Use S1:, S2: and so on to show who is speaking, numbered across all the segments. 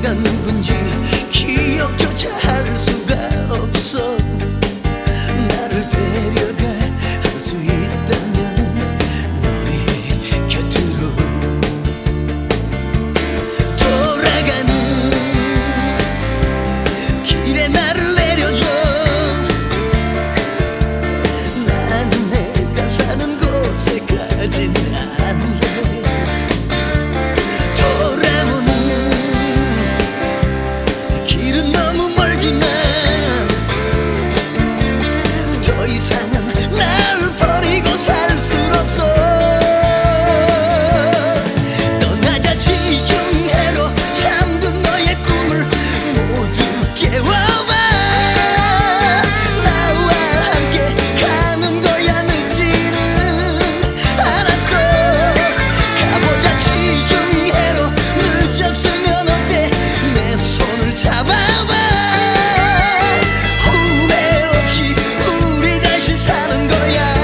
S1: 내가 누군지 기억조차 할 수가 없어. 나를 데려가 할 수 있다면 너의 곁으로 돌아가는 길에 나를 내려줘. 나는 내가 사는 곳에 가진 않을래. 돌아오는 길은 너무 멀지만 더 이상은 날 버리고 살 순 없어. 떠나자 지중해로 잠든 너의 꿈을 모두 깨워봐. 나와 함께 가는 거야. 늦지는 않았어. 가보자 지중해로. 늦었으면 어때. 내 손을 잡아봐. 후회 없이 우리 다시 사는 거야.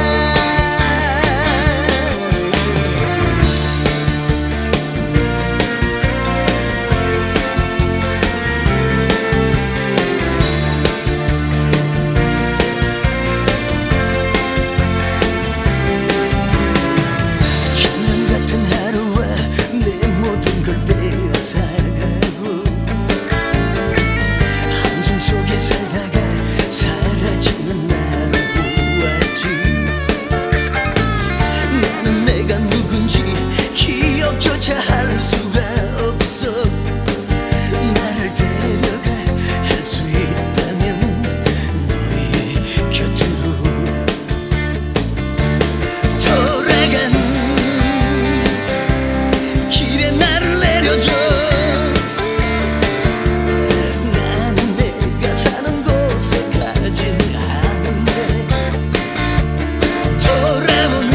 S1: 흉년 같은 하루와 내 모든 걸 빼앗아가고 한숨 속에 살다가 사라지는 나를 보았지. 나는 내가 누군지 기억조차 할 수가 없어. 나를 데려가 할 수 있다면 너의 곁으로 돌아가는 길에 나를 내려줘. 나는 내가 사는 곳에 가진 않을래. 돌아오는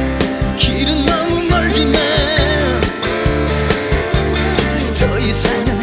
S1: 길은 너무 멀지만 더 이상은